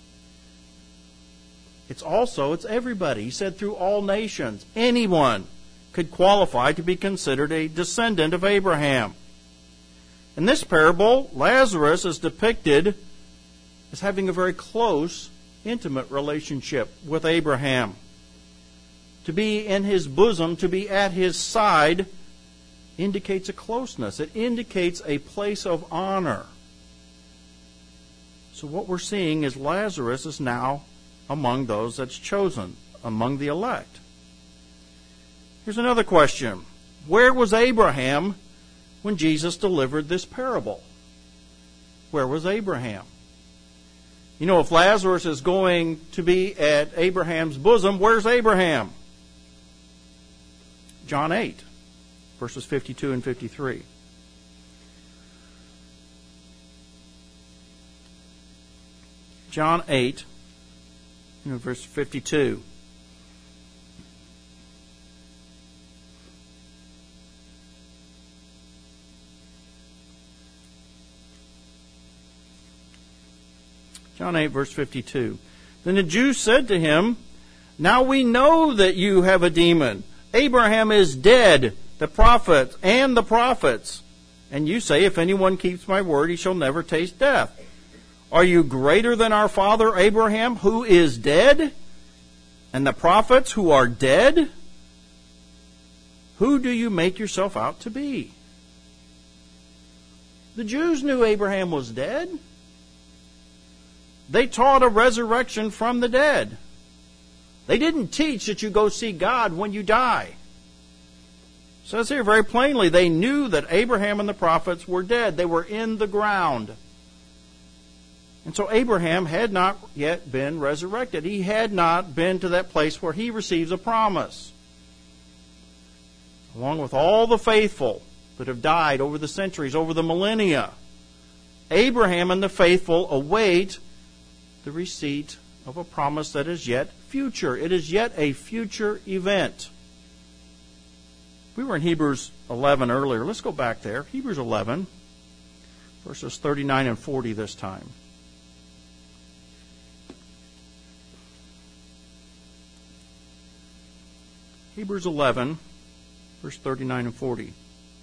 It's also, it's everybody. He said through all nations, anyone could qualify to be considered a descendant of Abraham. In this parable, Lazarus is depicted as having a very close, intimate relationship with Abraham. To be in his bosom, to be at his side, indicates a closeness. It indicates a place of honor. So what we're seeing is Lazarus is now among those that's chosen, among the elect. Here's another question. Where was Abraham when Jesus delivered this parable? Where was Abraham? You know, if Lazarus is going to be at Abraham's bosom, where's Abraham? John eight, verses fifty-two and fifty-three. John eight, you know, verse fifty-two. John eight, verse fifty-two. Then the Jews said to him, "Now we know that you have a demon. Abraham is dead, the prophet and the prophets. And you say, if anyone keeps my word, he shall never taste death. Are you greater than our father Abraham, who is dead? And the prophets who are dead? Who do you make yourself out to be?" The Jews knew Abraham was dead. They taught a resurrection from the dead. They didn't teach that you go see God when you die. It says here very plainly, they knew that Abraham and the prophets were dead. They were in the ground. And so Abraham had not yet been resurrected. He had not been to that place where he receives a promise. Along with all the faithful that have died over the centuries, over the millennia, Abraham and the faithful await the receipt of a promise that is yet future. It is yet a future event. We were in Hebrews eleven earlier. Let's go back there. Hebrews eleven, verses thirty-nine and forty this time. Hebrews eleven, verse thirty-nine and forty.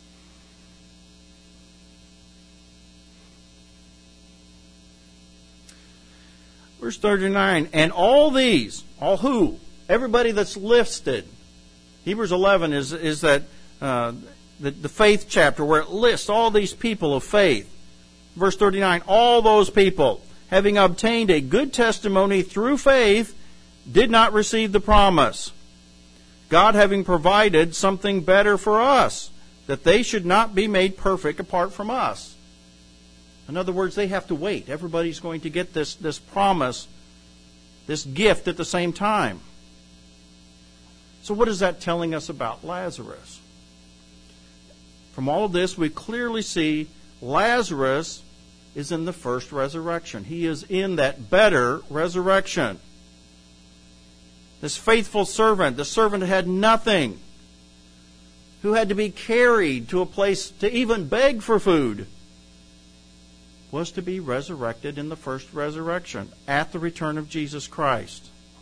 Verse thirty-nine, and all these, all who? Everybody that's listed. Hebrews eleven is, is that uh, the, the faith chapter where it lists all these people of faith. Verse thirty-nine, all those people, having obtained a good testimony through faith, did not receive the promise. God having provided something better for us, that they should not be made perfect apart from us. In other words, they have to wait. Everybody's going to get this, this promise, this gift at the same time. So what is that telling us about Lazarus? From all of this, we clearly see Lazarus is in the first resurrection. He is in that better resurrection. This faithful servant, the servant who had nothing, who had to be carried to a place to even beg for food, was to be resurrected in the first resurrection at the return of Jesus Christ.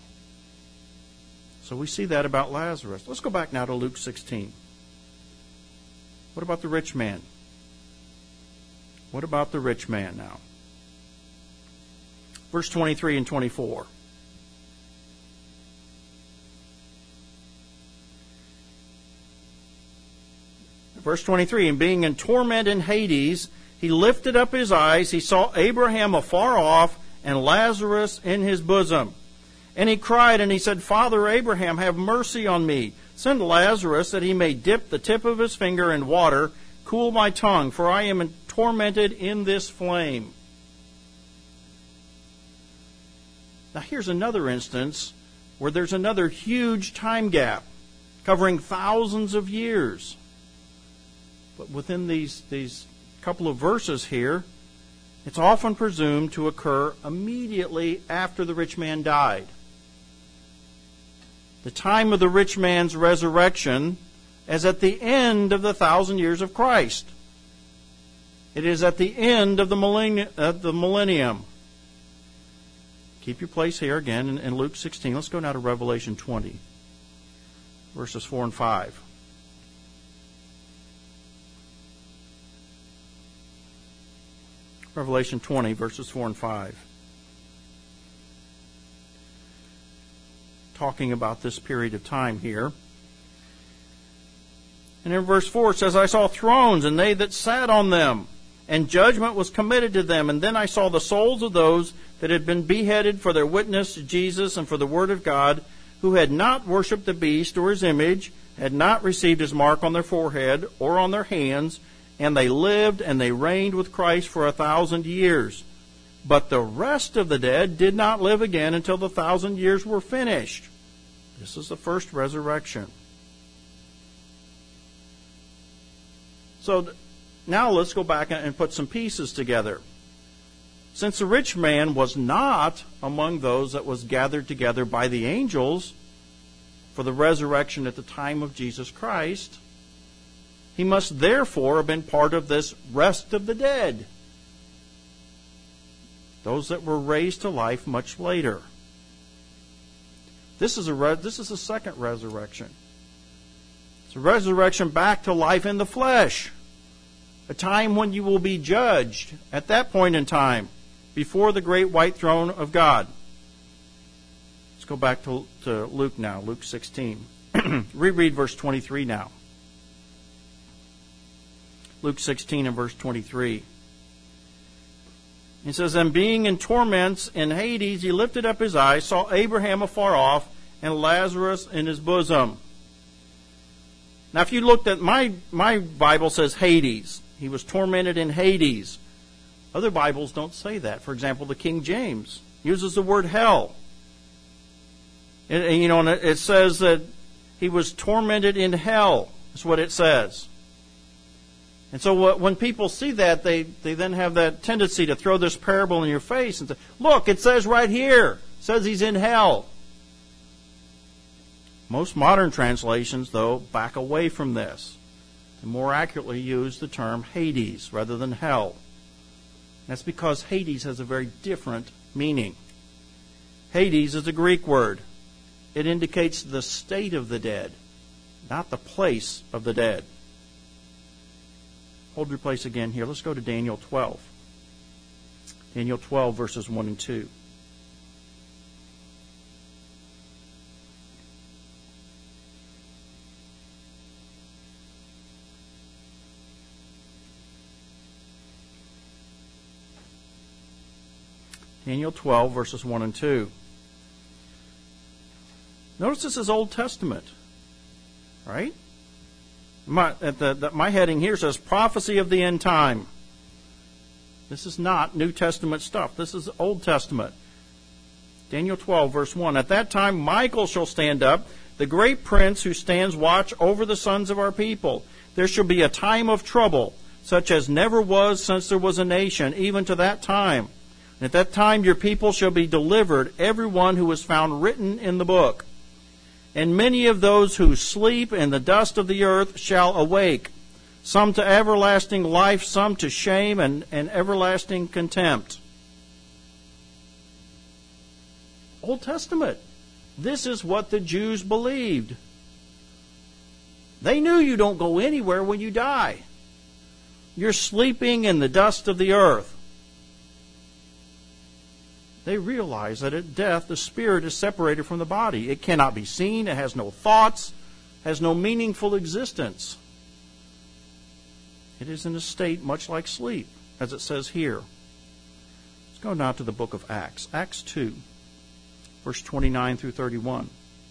So we see that about Lazarus. Let's go back now to Luke sixteen. What about the rich man? What about the rich man now? Verse twenty-three and twenty-four. Verse twenty-three, and being in torment in Hades, he lifted up his eyes, he saw Abraham afar off, and Lazarus in his bosom. And he cried, and he said, Father Abraham, have mercy on me. Send Lazarus, that he may dip the tip of his finger in water, cool my tongue, for I am tormented in this flame. Now here's another instance where there's another huge time gap, covering thousands of years. But within these, these couple of verses here, it's often presumed to occur immediately after the rich man died. The time of the rich man's resurrection is at the end of the thousand years of Christ. It is at the end of the millennium. Uh, the millennium. Keep your place here again in, in Luke sixteen. Let's go now to Revelation twenty, verses four and five. Revelation twenty, verses four and five. Talking about this period of time here. And in verse four it says, I saw thrones, and they that sat on them, and judgment was committed to them. And then I saw the souls of those that had been beheaded for their witness to Jesus and for the word of God, who had not worshipped the beast or his image, had not received his mark on their forehead or on their hands, and they lived and they reigned with Christ for a thousand years. But the rest of the dead did not live again until the thousand years were finished. This is the first resurrection. So now let's go back and put some pieces together. Since the rich man was not among those that was gathered together by the angels for the resurrection at the time of Jesus Christ, he must therefore have been part of this rest of the dead, those that were raised to life much later. This is a re- this is a second resurrection. It's a resurrection back to life in the flesh, a time when you will be judged at that point in time before the great white throne of God. Let's go back to, to Luke now, Luke sixteen. Reread verse twenty-three now. Luke sixteen and verse twenty-three. He says, And being in torments in Hades, he lifted up his eyes, saw Abraham afar off, and Lazarus in his bosom. Now, if you looked at my, my Bible says Hades. He was tormented in Hades. Other Bibles don't say that. For example, the King James uses the word hell. And, and, you know, and it says that he was tormented in hell. That's what it says. And so when people see that, they, they then have that tendency to throw this parable in your face and say, look, it says right here, it says he's in hell. Most modern translations, though, back away from this and more accurately use the term Hades rather than hell. That's because Hades has a very different meaning. Hades is a Greek word. It indicates the state of the dead, not the place of the dead. Hold your place again here. Let's go to Daniel twelve. Daniel twelve, verses one and two. Daniel twelve, verses one and two. Notice this is Old Testament, right? My, at the, the, my heading here says prophecy of the end time. This is not New Testament stuff. This is Old Testament. Daniel twelve, verse one. At that time Michael shall stand up, the great prince who stands watch over the sons of our people. There shall be a time of trouble, such as never was since there was a nation, even to that time. And at that time your people shall be delivered, every one who is found written in the book. And many of those who sleep in the dust of the earth shall awake, some to everlasting life, some to shame and, and everlasting contempt. Old Testament. This is what the Jews believed. They knew you don't go anywhere when you die. You're sleeping in the dust of the earth. They realize that at death, the spirit is separated from the body. It cannot be seen. It has no thoughts, has no meaningful existence. It is in a state much like sleep, as it says here. Let's go now to the book of Acts. Acts two, verse twenty-nine through thirty-one.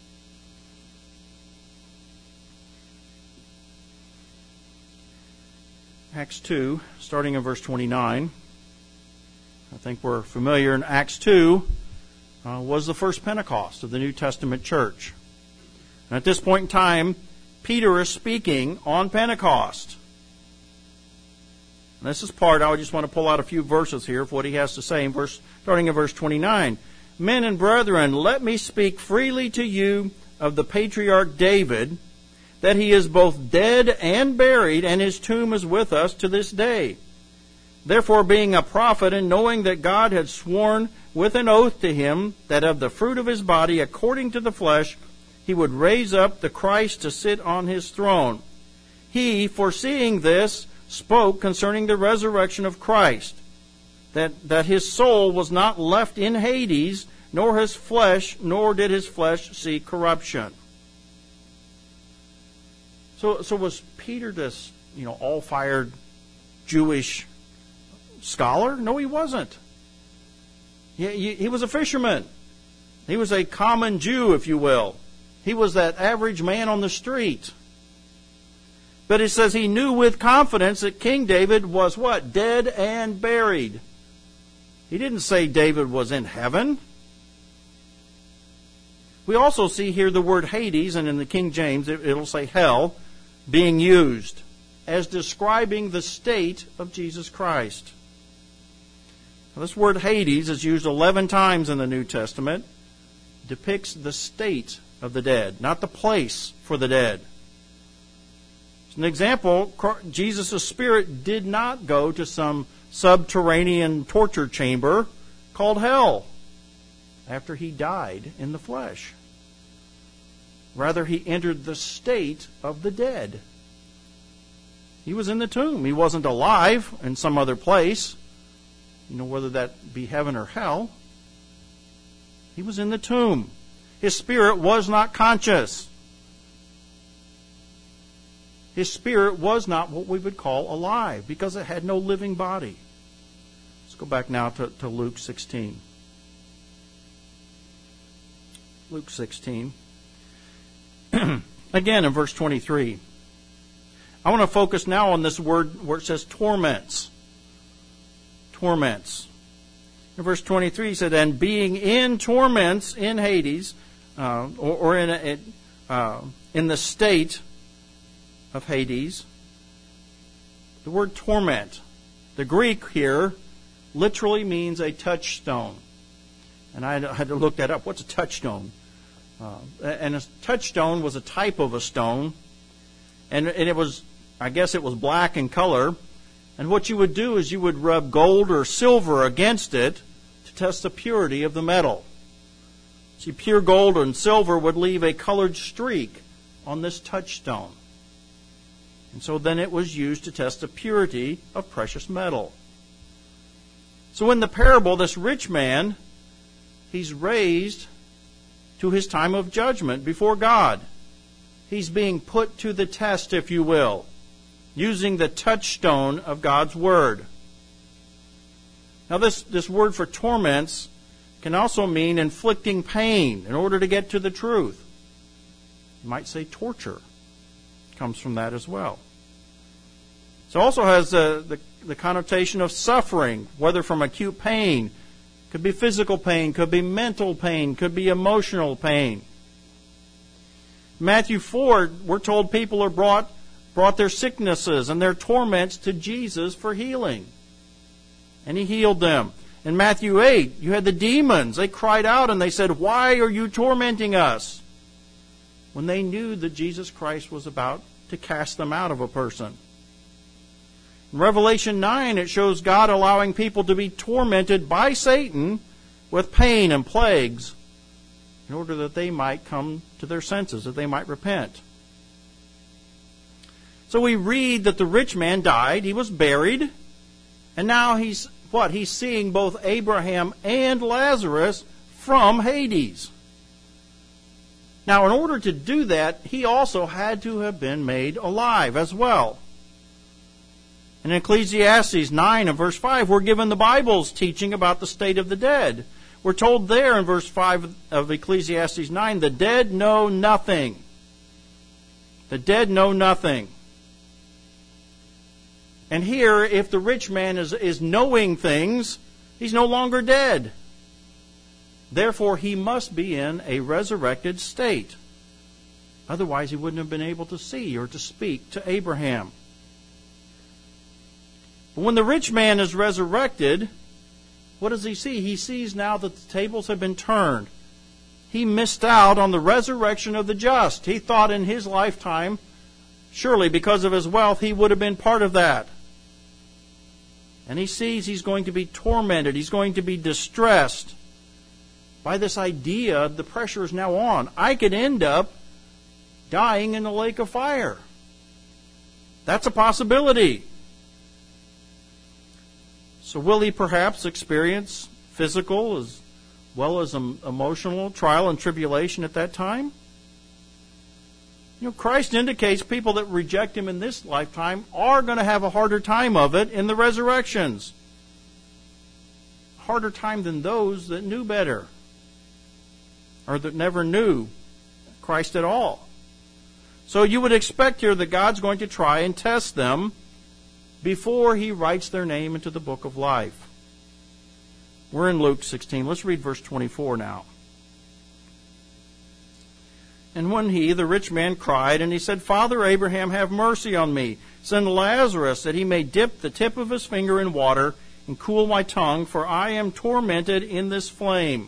Acts two, starting in verse twenty-nine. I think we're familiar in Acts two, uh, was the first Pentecost of the New Testament church. And at this point in time, Peter is speaking on Pentecost. And this is part, I just want to pull out a few verses here of what he has to say, in verse, starting in verse twenty-nine. Men and brethren, let me speak freely to you of the patriarch David, that he is both dead and buried, and his tomb is with us to this day. Therefore, being a prophet, and knowing that God had sworn with an oath to him that of the fruit of his body, according to the flesh, he would raise up the Christ to sit on his throne, he, foreseeing this, spoke concerning the resurrection of Christ, that, that his soul was not left in Hades, nor his flesh, nor did his flesh see corruption. So, so was Peter this, you know, all-fired Jewish scholar? No, he wasn't. He, he, he was a fisherman. He was a common Jew, if you will. He was that average man on the street. But it says he knew with confidence that King David was what? Dead and buried. He didn't say David was in heaven. We also see here the word Hades, and in the King James it, it'll say hell, being used as describing the state of Jesus Christ. Now, this word Hades is used eleven times in the New Testament. It depicts the state of the dead, not the place for the dead. As an example, Jesus' spirit did not go to some subterranean torture chamber called hell after he died in the flesh. Rather, he entered the state of the dead. He was in the tomb. He wasn't alive in some other place, you know, whether that be heaven or hell. He was in the tomb. His spirit was not conscious. His spirit was not what we would call alive because it had no living body. Let's go back now to, to Luke sixteen. Luke sixteen. Again, in verse twenty-three. I want to focus now on this word where it says torments. Torments. In verse twenty-three, he said, and being in torments in Hades, uh, or, or in, a, uh, in the state of Hades. The word torment, the Greek here, literally means a touchstone. And I had to look that up. What's a touchstone? Uh, and a touchstone was a type of a stone, and, and it was, I guess it was black in color. And what you would do is you would rub gold or silver against it to test the purity of the metal. See, pure gold and silver would leave a colored streak on this touchstone. And so then it was used to test the purity of precious metal. So in the parable, this rich man, he's raised to his time of judgment before God. He's being put to the test, if you will, using the touchstone of God's Word. Now this, this word for torments can also mean inflicting pain in order to get to the truth. You might say torture comes from that as well. It also has uh, the, the connotation of suffering, whether from acute pain, could be physical pain, could be mental pain, could be emotional pain. Matthew four, we're told people are brought brought their sicknesses and their torments to Jesus for healing. And He healed them. In Matthew eight, you had the demons. They cried out and they said, "Why are you tormenting us?" When they knew that Jesus Christ was about to cast them out of a person. In Revelation nine, it shows God allowing people to be tormented by Satan with pain and plagues in order that they might come to their senses, that they might repent. So we read that the rich man died, he was buried, and now he's what? He's seeing both Abraham and Lazarus from Hades. Now, in order to do that, he also had to have been made alive as well. In Ecclesiastes nine and verse five, we're given the Bible's teaching about the state of the dead. We're told there in verse five of Ecclesiastes nine, the dead know nothing. The dead know nothing. And here, if the rich man is, is knowing things, he's no longer dead. Therefore, he must be in a resurrected state. Otherwise, he wouldn't have been able to see or to speak to Abraham. But when the rich man is resurrected, what does he see? He sees now that the tables have been turned. He missed out on the resurrection of the just. He thought in his lifetime, surely because of his wealth, he would have been part of that. And he sees he's going to be tormented. He's going to be distressed by this idea. The pressure is now on. I could end up dying in the lake of fire. That's a possibility. So will he perhaps experience physical as well as emotional trial and tribulation at that time? You know, Christ indicates people that reject Him in this lifetime are going to have a harder time of it in the resurrections. Harder time than those that knew better, or that never knew Christ at all. So you would expect here that God's going to try and test them before He writes their name into the book of life. We're in Luke sixteen. Let's read verse twenty-four now. And when he, the rich man, cried, and he said, Father Abraham, have mercy on me. Send Lazarus, that he may dip the tip of his finger in water and cool my tongue, for I am tormented in this flame.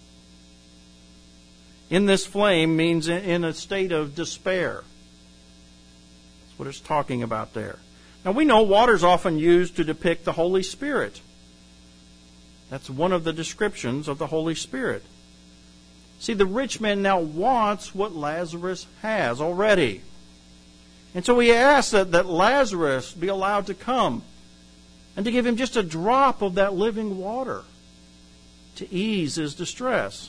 In this flame means in a state of despair. That's what it's talking about there. Now we know water is often used to depict the Holy Spirit. That's one of the descriptions of the Holy Spirit. See, the rich man now wants what Lazarus has already. And so he asks that, that Lazarus be allowed to come and to give him just a drop of that living water to ease his distress.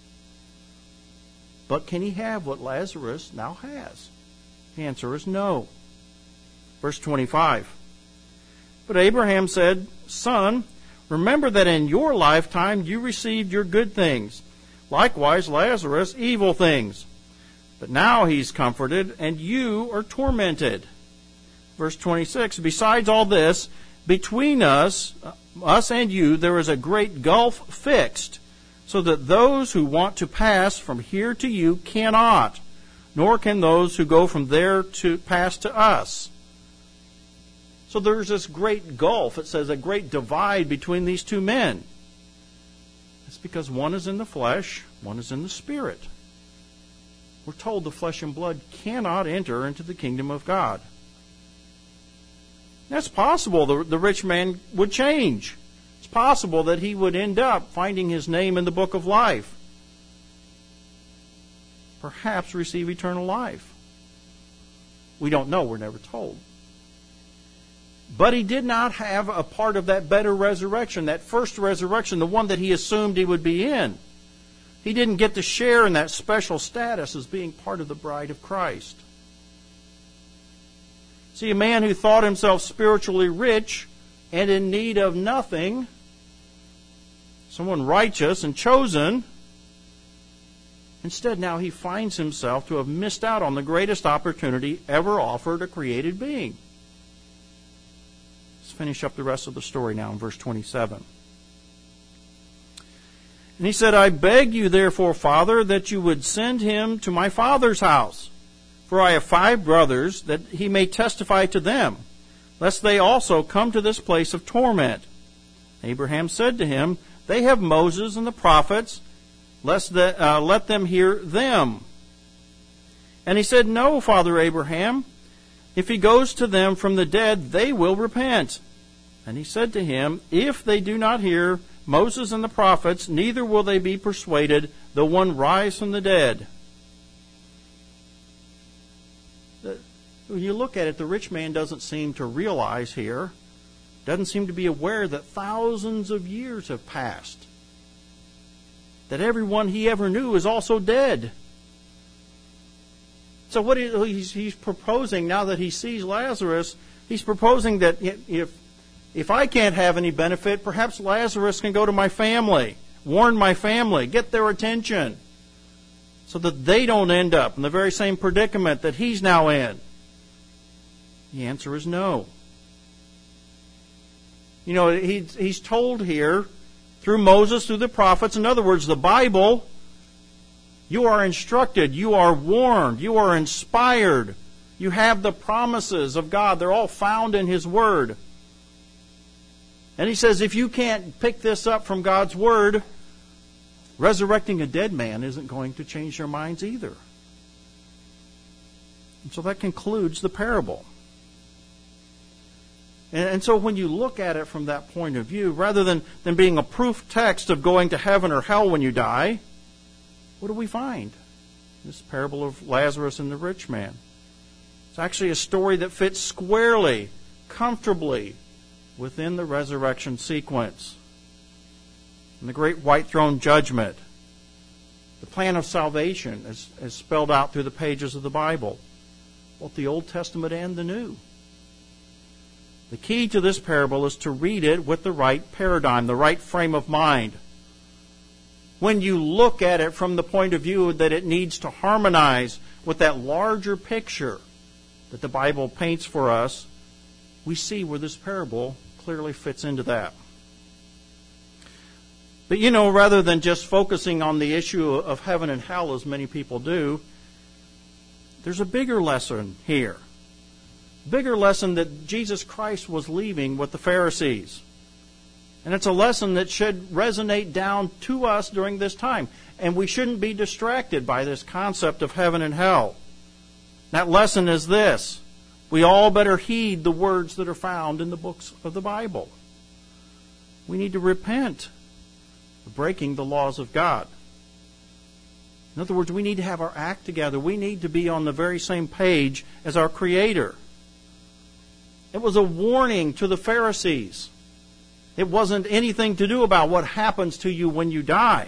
But can he have what Lazarus now has? The answer is no. Verse twenty-five. But Abraham said, Son, remember that in your lifetime you received your good things. Likewise, Lazarus, evil things. But now he's comforted, and you are tormented. Verse twenty-six, besides all this, between us, us and you, there is a great gulf fixed, so that those who want to pass from here to you cannot, nor can those who go from there to pass to us. So there's this great gulf, it says, a great divide between these two men. It's because one is in the flesh, one is in the spirit. We're told the flesh and blood cannot enter into the kingdom of God. That's possible. The, the rich man would change. It's possible that he would end up finding his name in the book of life. Perhaps receive eternal life. We don't know. We're never told. But he did not have a part of that better resurrection, that first resurrection, the one that he assumed he would be in. He didn't get to share in that special status as being part of the bride of Christ. See, a man who thought himself spiritually rich and in need of nothing, someone righteous and chosen, instead now he finds himself to have missed out on the greatest opportunity ever offered a created being. Finish up the rest of the story now in verse twenty-seven. And he said, I beg you therefore, Father, that you would send him to my father's house. For I have five brothers, that he may testify to them, lest they also come to this place of torment. Abraham said to him, They have Moses and the prophets, lest the, uh, let them hear them. And he said, No, Father Abraham, if he goes to them from the dead, they will repent. And he said to him, If they do not hear Moses and the prophets, neither will they be persuaded, though one rise from the dead. When you look at it, the rich man doesn't seem to realize here, doesn't seem to be aware that thousands of years have passed, that everyone he ever knew is also dead. So what he's, he's proposing, now that he sees Lazarus, he's proposing that if if I can't have any benefit, perhaps Lazarus can go to my family, warn my family, get their attention, so that they don't end up in the very same predicament that he's now in. The answer is no. You know, he's, he's told here, through Moses, through the prophets, in other words, the Bible, you are instructed, you are warned, you are inspired. You have the promises of God. They're all found in His Word. And he says, if you can't pick this up from God's Word, resurrecting a dead man isn't going to change your minds either. And so that concludes the parable. And, and so when you look at it from that point of view, rather than, than being a proof text of going to heaven or hell when you die, what do we find? This parable of Lazarus and the rich man. It's actually a story that fits squarely, comfortably within the resurrection sequence. And the great white throne judgment, the plan of salvation is, is spelled out through the pages of the Bible, both the Old Testament and the New. The key to this parable is to read it with the right paradigm, the right frame of mind. When you look at it from the point of view that it needs to harmonize with that larger picture that the Bible paints for us, we see where this parable clearly fits into that. But you know, rather than just focusing on the issue of heaven and hell as many people do, there's a bigger lesson here. Bigger lesson that Jesus Christ was leaving with the Pharisees. And it's a lesson that should resonate down to us during this time. And we shouldn't be distracted by this concept of heaven and hell. That lesson is this: we all better heed the words that are found in the books of the Bible. We need to repent of breaking the laws of God. In other words, we need to have our act together. We need to be on the very same page as our Creator. It was a warning to the Pharisees. It wasn't anything to do about what happens to you when you die.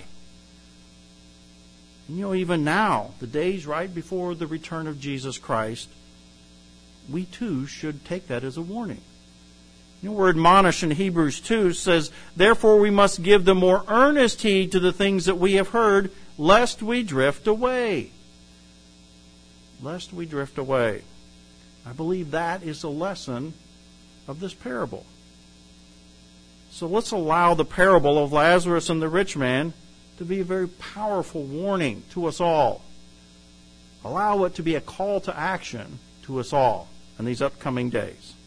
And you know, even now, the days right before the return of Jesus Christ, we too should take that as a warning. You know, we're admonished in Hebrews two, says, "Therefore we must give the more earnest heed to the things that we have heard, lest we drift away." Lest we drift away. I believe that is the lesson of this parable. So let's allow the parable of Lazarus and the rich man to be a very powerful warning to us all. Allow it to be a call to action to us all in these upcoming days.